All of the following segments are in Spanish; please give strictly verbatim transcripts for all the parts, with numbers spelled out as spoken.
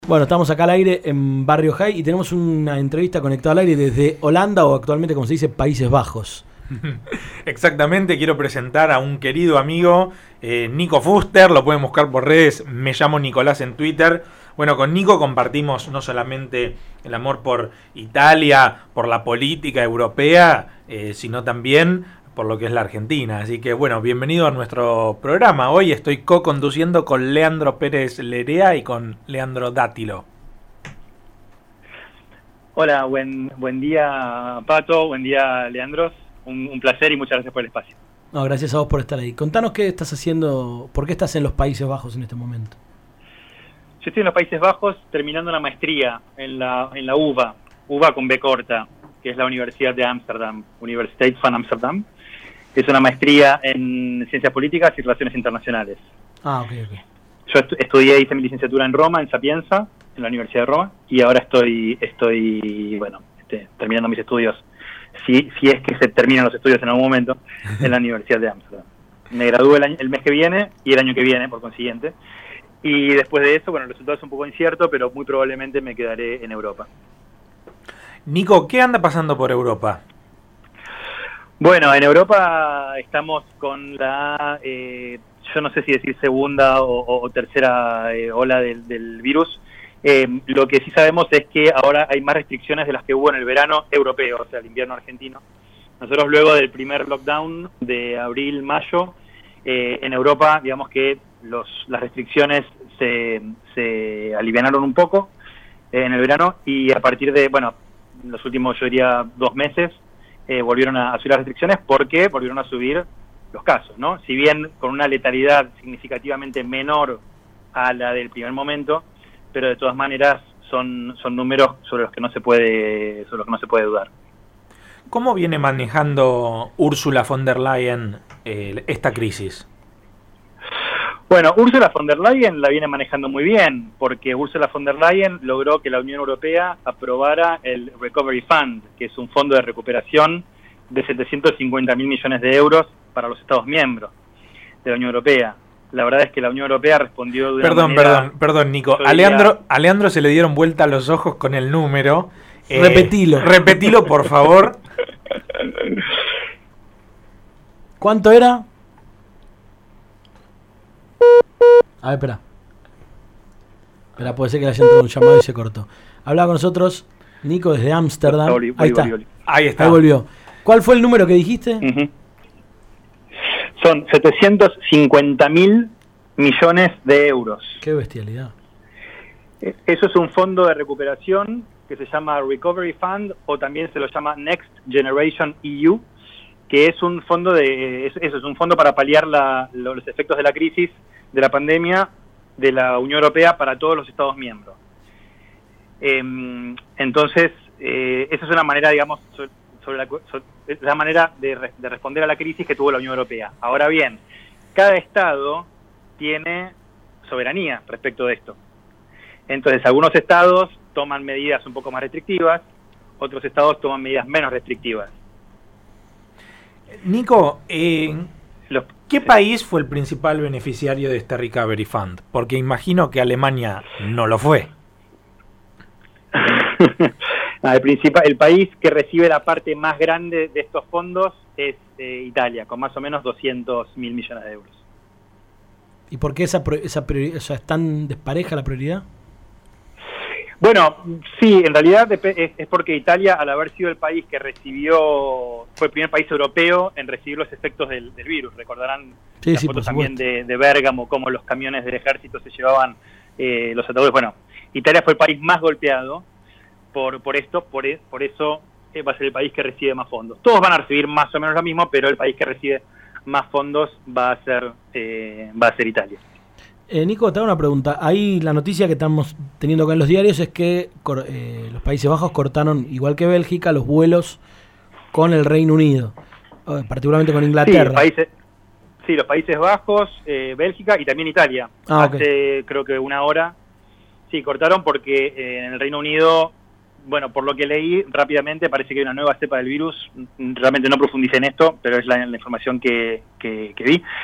Bueno, estamos acá al aire en Barrio High y tenemos una entrevista conectada al aire desde Holanda, o actualmente, como se dice, Países Bajos. Exactamente, quiero presentar a un querido amigo, eh, Nico Fuster, lo pueden buscar por redes, me llamo Nicolás en Twitter. Bueno, con Nico compartimos no solamente el amor por Italia, por la política europea, eh, sino también por lo que es la Argentina. Así que bueno, bienvenido a nuestro programa. Hoy estoy co-conduciendo con Leandro Pérez Lerea y con Leandro Dátilo. Hola, buen buen día Pato, buen día Leandros, un, un placer y muchas gracias por el espacio. No, gracias a vos por estar ahí. Contanos qué estás haciendo, por qué estás en los Países Bajos en este momento. Yo estoy en los Países Bajos terminando una maestría en la en la U B A, U B A con B corta, que es la Universidad de Ámsterdam, Universiteit van Amsterdam. Es una maestría en Ciencias Políticas y Relaciones Internacionales. Ah, ok, ok. Yo estu- estudié, hice mi licenciatura en Roma, en Sapienza, en la Universidad de Roma, y ahora estoy, estoy bueno, este, terminando mis estudios, si, si es que se terminan los estudios en algún momento, en la Universidad de Ámsterdam. Me gradúo el, año, el mes que viene y el año que viene, por consiguiente. Y después de eso, bueno, el resultado es un poco incierto, pero muy probablemente me quedaré en Europa. Nico, ¿qué anda pasando por Europa? Bueno, en Europa estamos con la, eh, yo no sé si decir segunda o, o tercera eh, ola del, del virus. Eh, lo que sí sabemos es que ahora hay más restricciones de las que hubo en el verano europeo, o sea, el invierno argentino. Nosotros luego del primer lockdown de abril-mayo, eh, en Europa, digamos que los, las restricciones se, se alivianaron un poco eh, en el verano, y a partir de, bueno, los últimos, yo diría, dos meses, eh, volvieron a, a subir las restricciones porque volvieron a subir los casos, ¿no? Si bien con una letalidad significativamente menor a la del primer momento, pero de todas maneras son, son números sobre los que no se puede, sobre los que no se puede dudar. ¿Cómo viene manejando Ursula von der Leyen eh, esta crisis? Bueno, Ursula von der Leyen la viene manejando muy bien, porque Ursula von der Leyen logró que la Unión Europea aprobara el Recovery Fund, que es un fondo de recuperación de setecientos cincuenta mil millones de euros para los Estados miembros de la Unión Europea. La verdad es que la Unión Europea respondió de una Perdón, manera... perdón, perdón, Nico. diría... A Leandro, a Leandro se le dieron vuelta los ojos con el número. Eh, repetilo. Repetilo, por favor. ¿Cuánto era? A ver, espera. Espera, puede ser que le haya entrado un llamado y se cortó. Hablaba con nosotros Nico desde Ámsterdam. Volví, volví, Ahí está. volví, volví. Ahí está. Ahí volvió. ¿Cuál fue el número que dijiste? Uh-huh. Son setecientos cincuenta mil millones de euros. Qué bestialidad. Eso es un fondo de recuperación que se llama Recovery Fund, o también se lo llama Next Generation E U, que es un fondo de eso es un fondo para paliar la, los efectos de la crisis de la pandemia de la Unión Europea para todos los Estados miembros. Eh, entonces, eh, esa es una manera, digamos, sobre, sobre la, sobre la manera de, re, de responder a la crisis que tuvo la Unión Europea. Ahora bien, cada Estado tiene soberanía respecto de esto. Entonces, algunos Estados toman medidas un poco más restrictivas, otros Estados toman medidas menos restrictivas. Nico, eh, Los, ¿qué sí. país fue el principal beneficiario de este Recovery Fund? Porque imagino que Alemania no lo fue. el, principal, el país que recibe la parte más grande de estos fondos es eh, Italia, con más o menos doscientos mil millones de euros. ¿Y por qué esa, esa prioridad, o sea, es tan despareja la prioridad? Bueno, sí, en realidad es, es porque Italia, al haber sido el país que recibió, fue el primer país europeo en recibir los efectos del, del virus. Recordarán sí, las sí, fotos también de, de Bérgamo, cómo los camiones del ejército se llevaban eh, los ataúdes. Bueno, Italia fue el país más golpeado por, por esto, por, por eso eh, va a ser el país que recibe más fondos. Todos van a recibir más o menos lo mismo, pero el país que recibe más fondos va a ser, eh, va a ser Italia. Eh, Nico, te hago una pregunta. Ahí la noticia que estamos teniendo acá en los diarios es que eh, los Países Bajos cortaron, igual que Bélgica, los vuelos con el Reino Unido, eh, particularmente con Inglaterra. Sí, países, sí los Países Bajos, eh, Bélgica y también Italia. Ah, Hace okay. creo que una hora, sí, cortaron porque eh, en el Reino Unido, bueno, por lo que leí rápidamente, parece que hay una nueva cepa del virus. Realmente no profundicé en esto, pero es la, la información que, que, que vi.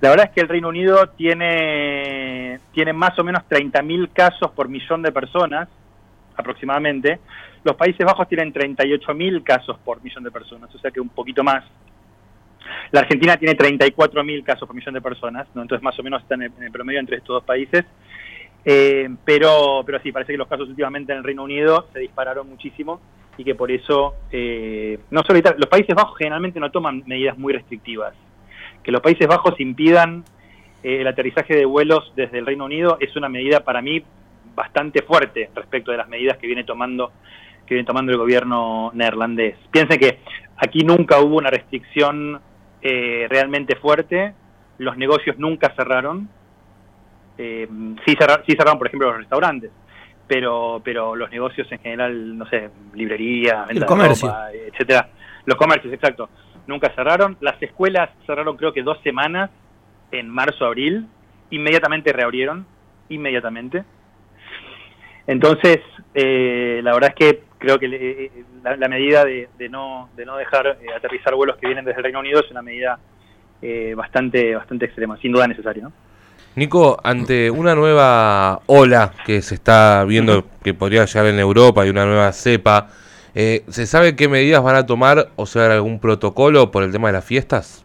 La verdad es que el Reino Unido tiene, tiene más o menos treinta mil casos por millón de personas, aproximadamente. Los Países Bajos tienen treinta y ocho mil casos por millón de personas, o sea que un poquito más. La Argentina tiene treinta y cuatro mil casos por millón de personas, ¿no? Entonces más o menos están en el, en el promedio entre estos dos países. Eh, pero, pero sí, parece que los casos últimamente en el Reino Unido se dispararon muchísimo y que por eso, eh, no solo Italia, los Países Bajos generalmente no toman medidas muy restrictivas. Que los Países Bajos impidan eh, el aterrizaje de vuelos desde el Reino Unido es una medida para mí bastante fuerte respecto de las medidas que viene tomando que viene tomando el gobierno neerlandés. Piensen que aquí nunca hubo una restricción eh, realmente fuerte, los negocios nunca cerraron, eh, sí, cerrar, sí cerraron por ejemplo los restaurantes, pero pero los negocios en general, no sé, librería, venta el comercio, de ropa, etcétera, los comercios, exacto, nunca cerraron. Las escuelas cerraron creo que dos semanas en marzo, abril, inmediatamente reabrieron, inmediatamente. Entonces, eh, la verdad es que creo que eh, la, la medida de, de no de no dejar eh, aterrizar vuelos que vienen desde el Reino Unido es una medida eh, bastante bastante extrema, sin duda necesaria, ¿no? Nico, ante una nueva ola que se está viendo uh-huh. que podría llegar en Europa y una nueva cepa, eh, ¿se sabe qué medidas van a tomar o sea algún protocolo por el tema de las fiestas?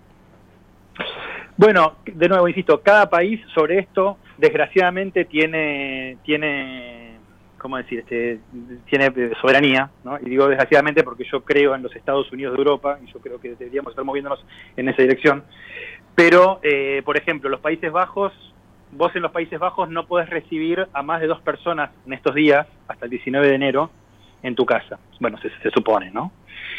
Bueno, de nuevo insisto, cada país sobre esto desgraciadamente tiene tiene ¿cómo decir? Este, tiene soberanía, ¿no? Y digo desgraciadamente porque yo creo en los Estados Unidos de Europa y yo creo que deberíamos estar moviéndonos en esa dirección. Pero, eh, por ejemplo, los Países Bajos, vos en los Países Bajos no podés recibir a más de dos personas en estos días, hasta el diecinueve de enero, en tu casa. Bueno, se, se supone, ¿no?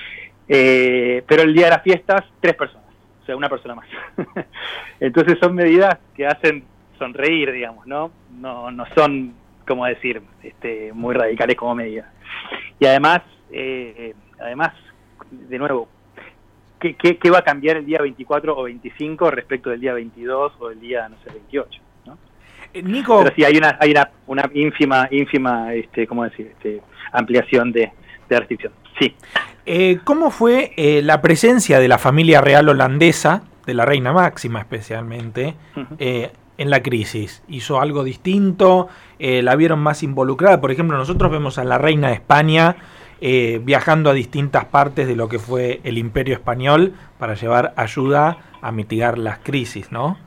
Eh, pero el día de las fiestas, tres personas, o sea, una persona más. Entonces son medidas que hacen sonreír, digamos, ¿no? No, no son, como decir, este, muy radicales como medidas. Y además, eh, además, de nuevo, ¿qué, qué, ¿qué va a cambiar el día veinticuatro o veinticinco respecto del día veintidós o del día, no sé, veintiocho? ¿No? Eh, Nico... Pero sí, hay una, hay una, una ínfima, ínfima, este, ¿cómo decir? Este, ampliación de, de restricción. Sí. Eh, ¿Cómo fue eh, la presencia de la familia real holandesa, de la reina máxima especialmente, uh-huh. eh, en la crisis? ¿Hizo algo distinto? Eh, ¿La vieron más involucrada? Por ejemplo, nosotros vemos a la reina de España eh, viajando a distintas partes de lo que fue el Imperio Español para llevar ayuda a mitigar las crisis, ¿no?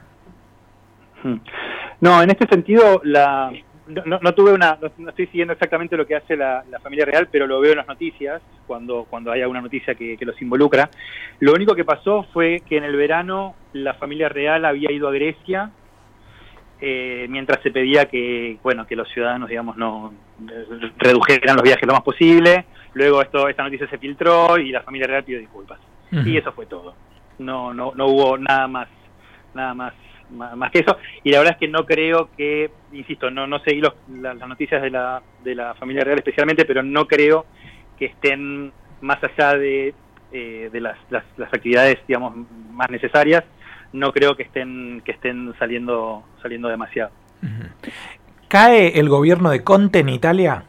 No, en este sentido, la no, no tuve una, no, no estoy siguiendo exactamente lo que hace la, la familia real, pero lo veo en las noticias, cuando, cuando hay alguna noticia que, que los involucra. Lo único que pasó fue que en el verano la familia real había ido a Grecia, Eh, mientras se pedía que bueno que los ciudadanos digamos no redujeran los viajes lo más posible. Luego esto esta noticia se filtró y la familia real pidió disculpas. Uh-huh. Y eso fue todo. No no no hubo nada más nada más, más más que eso. Y la verdad es que no creo que, insisto, no no seguí los, la, las noticias de la de la familia real especialmente, pero no creo que estén más allá de eh, de las, las las actividades digamos más necesarias. No creo que estén que estén saliendo saliendo demasiado. ¿Cae el gobierno de Conte en Italia?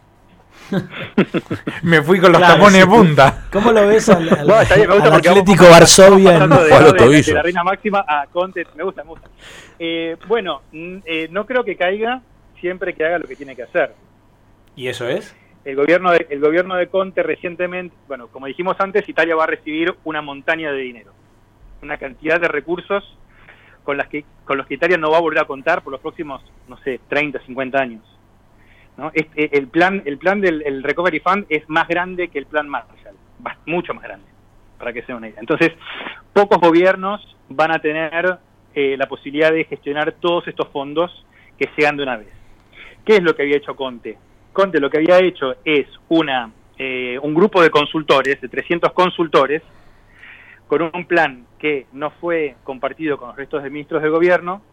Me fui con los claro, tapones sí, de punta. ¿Cómo lo ves al, al, bueno, bien, al Atlético Varsovia? En... De, de, de la reina máxima a Conte, me gusta, me gusta. Eh, bueno, eh, no creo que caiga siempre que haga lo que tiene que hacer. ¿Y eso es? El gobierno de, el gobierno de Conte recientemente, bueno, como dijimos antes, Italia va a recibir una montaña de dinero. Una cantidad de recursos con las que con los que Italia no va a volver a contar por los próximos, no sé, treinta, cincuenta años, ¿no? Este, el plan el plan del el Recovery Fund es más grande que el plan Marshall, mucho más grande, para que sea una idea. Entonces, pocos gobiernos van a tener eh, la posibilidad de gestionar todos estos fondos que llegan de una vez. ¿Qué es lo que había hecho Conte? Conte lo que había hecho es una eh, un grupo de consultores, de trescientos consultores, con un plan que no fue compartido con los restos de ministros de gobierno,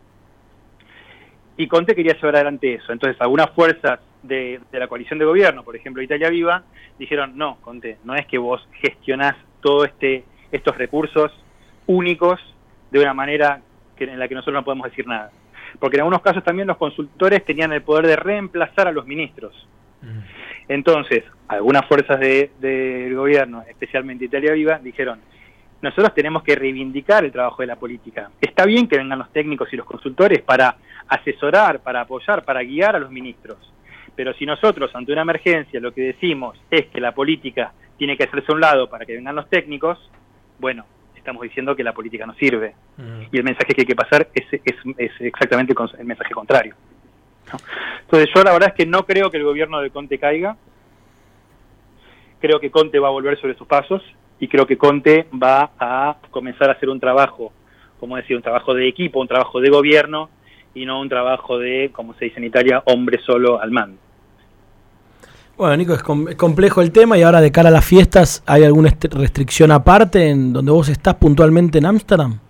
y Conte quería llevar adelante eso. Entonces, algunas fuerzas de, de la coalición de gobierno, por ejemplo Italia Viva, dijeron, no, Conte, no es que vos gestionás todo este estos recursos únicos de una manera que, en la que nosotros no podemos decir nada. Porque en algunos casos también los consultores tenían el poder de reemplazar a los ministros. Mm. Entonces, algunas fuerzas de, del gobierno, especialmente Italia Viva, dijeron, nosotros tenemos que reivindicar el trabajo de la política. Está bien que vengan los técnicos y los consultores para asesorar, para apoyar, para guiar a los ministros, pero si nosotros ante una emergencia lo que decimos es que la política tiene que hacerse a un lado para que vengan los técnicos, bueno, estamos diciendo que la política no sirve. Mm. Y el mensaje que hay que pasar es, es, es exactamente el mensaje contrario, ¿no? Entonces yo la verdad es que no creo que el gobierno de Conte caiga. Creo que Conte va a volver sobre sus pasos y creo que Conte va a comenzar a hacer un trabajo, como decir, un trabajo de equipo, un trabajo de gobierno y no un trabajo de, como se dice en Italia, hombre solo al mando. Bueno, Nico, es, com- es complejo el tema y ahora de cara a las fiestas, ¿hay alguna est- restricción aparte en donde vos estás puntualmente en Ámsterdam?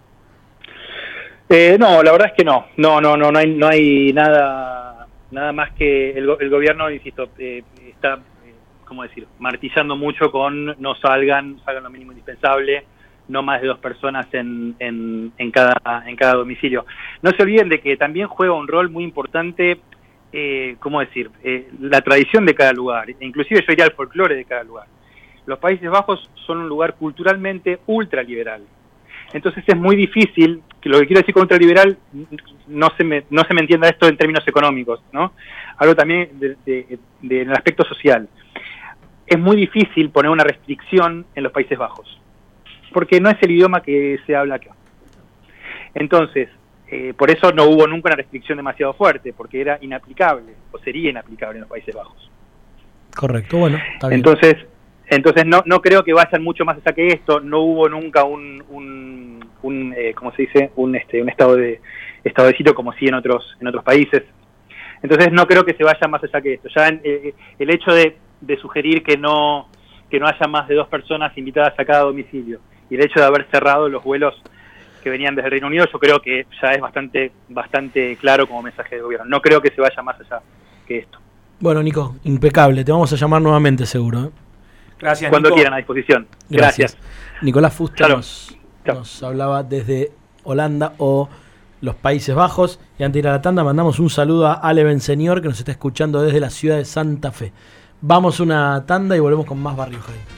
Eh, no, la verdad es que no. No, no, no, no hay, no hay nada, nada más que el, el gobierno, insisto, eh, está, eh, ¿cómo decir?, martillando mucho con no salgan, salgan lo mínimo indispensable, no más de dos personas en, en, en cada, en cada domicilio. No se olviden de que también juega un rol muy importante. Eh, ¿Cómo decir? Eh, la tradición de cada lugar, inclusive yo diría el folclore de cada lugar. Los Países Bajos son un lugar culturalmente ultraliberal. Entonces es muy difícil, que lo que quiero decir con ultraliberal, no se me, no se me entienda esto en términos económicos, ¿no? Hablo también de, de, de, del aspecto social. Es muy difícil poner una restricción en los Países Bajos, porque no es el idioma que se habla acá. Entonces, Eh, por eso no hubo nunca una restricción demasiado fuerte, porque era inaplicable, o sería inaplicable en los Países Bajos. Correcto, bueno, está bien. Entonces, entonces no, no creo que vayan mucho más allá que esto. No hubo nunca un, un, un eh, ¿cómo se dice? Un, este, un estado de estado de sitio como sí en otros, en otros países. Entonces no creo que se vaya más allá que esto. Ya eh, el hecho de, de sugerir que no, que no haya más de dos personas invitadas a cada domicilio, y el hecho de haber cerrado los vuelos que venían desde el Reino Unido, yo creo que ya es bastante bastante claro como mensaje de gobierno. No creo que se vaya más allá que esto. Bueno, Nico, impecable. Te vamos a llamar nuevamente, seguro, ¿eh? Gracias, Cuando Nico. quieran, a disposición. Gracias. Gracias. Nicolás Fuster nos, nos hablaba desde Holanda o los Países Bajos. Y antes de ir a la tanda, mandamos un saludo a Ale Benseñor, que nos está escuchando desde la ciudad de Santa Fe. Vamos a una tanda y volvemos con más Barrio High.